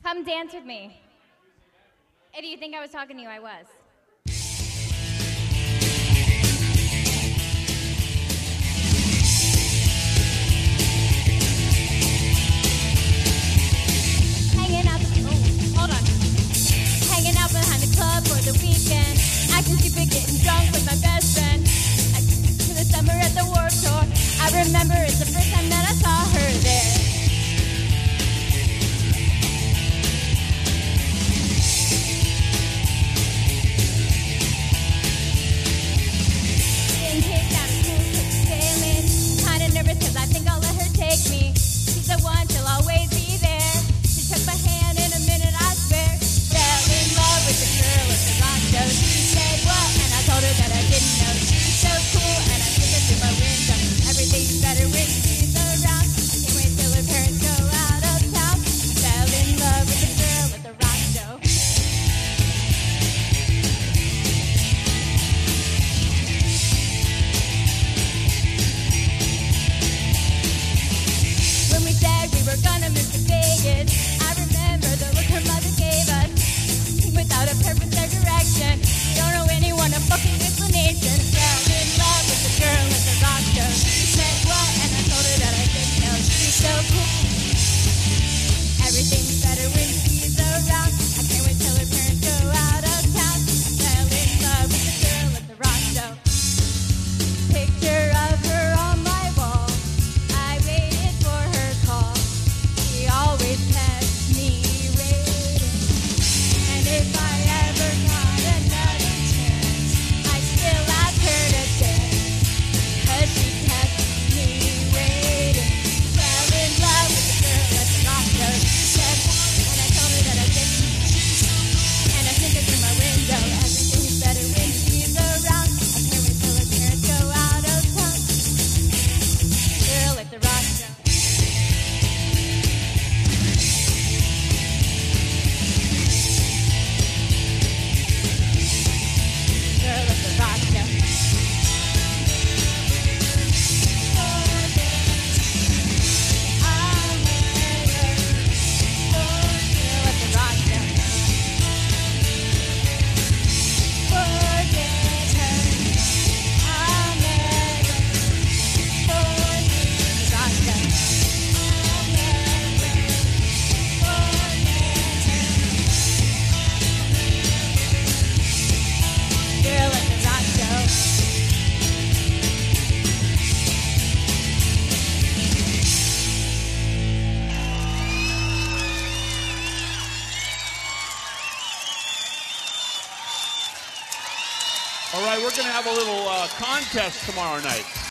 Come dance with me. If you think I was talking to you, I was. Hanging out hold on. Hanging out behind the club for the weekend. Acting stupid, getting drunk with my best friend. To the summer at the Warped Tour. I remember it's the first time that I saw her there. Getting kicked out of school, took sailing. I'm kinda nervous 'cause I think I'll let her take me. She's the one, she'll always be there. She took my hand in a minute, I swear. Fell in love with the girl at the rock show. She said what? And I told her that I didn't know. She's so cool, and I took her through my window. Everything's better when she's around. I can't wait till her parents go out of town. Fell in love with the girl at the rock show. When we said we were gonna move to Vegas, I remember the look her mother gave us. Without a purpose or direction, we don't know anyone a fucking explanation. Fell in love with the girl at the rock show. She said what? And I told her that I didn't know. She's so cool. Everything's better when she's around. I can't wait till her parents go out of town. Fell in love with the girl at the rock show. Picture of her on my wall. I waited for her call. She always kept me waiting. And if I ever got another chance, I'd still ask her to dance. 'Cause she kept me waiting. Fell in love with the girl at the rock show. She said, and I told her that I didn't. And I sent her through my window. Everything's better when she's around. I can't wait till her parents go out of town. Girl at the rock show. Girl at the rock show. Girl at the rock show. Forget her. I'll never forget the rock show. I'll never forget her. Girl at the rock show. All right, we're going to have a little contest tomorrow night.